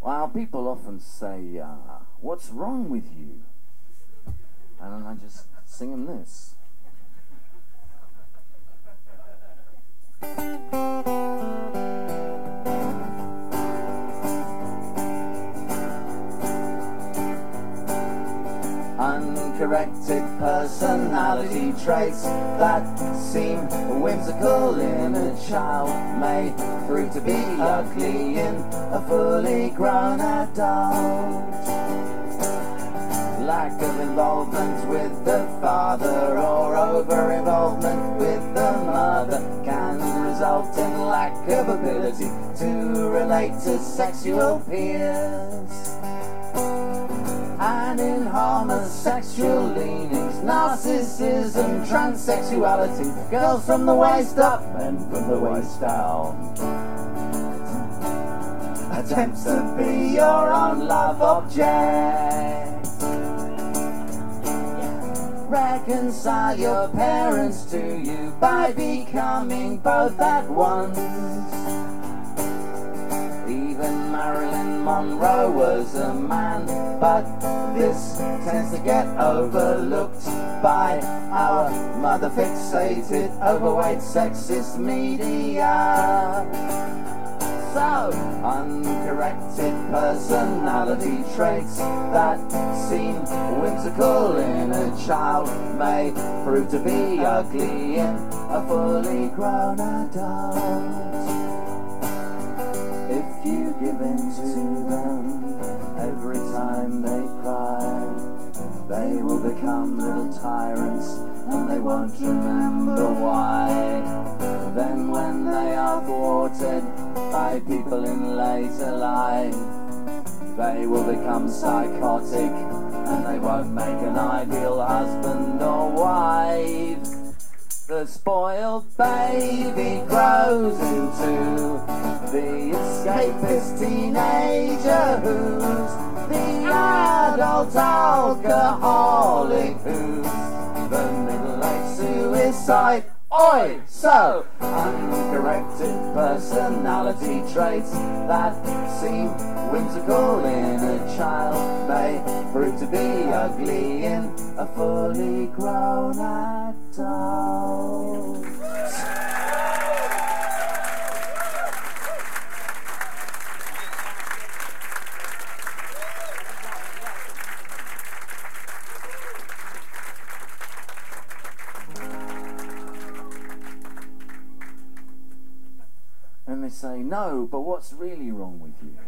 Well, people often say, what's wrong with you? And then I just sing them this. Uncorrected personality traits that seem whimsical in a child may prove to be ugly in a fully grown adult. Lack of involvement with the father or over-involvement with the mother can result in lack of ability to relate to sexual peers. And in homosexual leanings, narcissism, transsexuality, girls from the waist up and from the waist down. Attempts to be your own love object. Reconcile your parents to you by becoming both at once. Even Marilyn Monroe was a man, but this tends to get overlooked by our mother-fixated, overweight, sexist media. So, uncorrected personality traits that seem whimsical in a child may prove to be ugly in a fully grown adult. If you give in to them every time they cry, they will become little tyrants and they won't remember why. Then when they are thwarted by people in later life, they will become psychotic and they won't make an ideal husband or wife. The spoiled baby grows into the escapist teenager who's the adult alcoholic who's the middle-aged suicide. Oi! So, uncorrected personality traits that seem whimsical in a child may prove to be ugly in a fully grown adult. And they say, no, but what's really wrong with you?